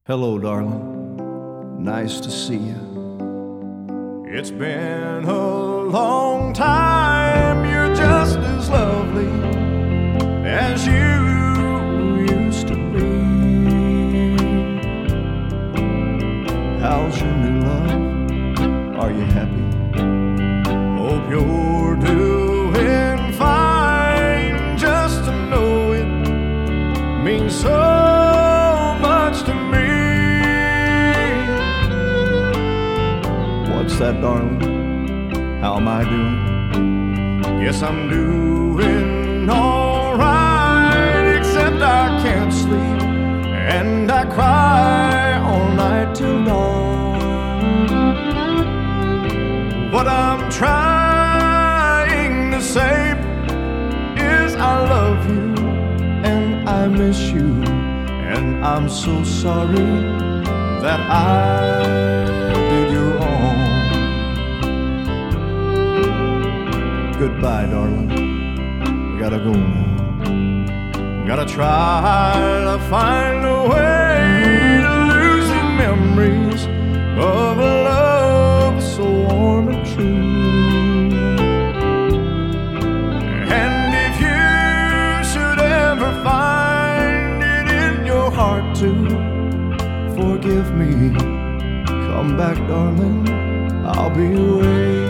Hello, darling. Nice to see you. It's been a long time. You're just as lovely as you used to be. How's your new love? Are you happy? Hope you're doing fine. Just to know it means so much to me. What's that, darling? How am I doing? Yes, I'm doing alright, except I can't sleep and I cry all night till dawn. What I'm trying to say is I love you and I miss you, and I'm so sorry that I did you wrong. Goodbye, darling. We gotta go now. Gotta try to find a way to losing memories of a love so warm and true. And if you should ever find it in your heart to forgive me, come back, darling. I'll be waiting.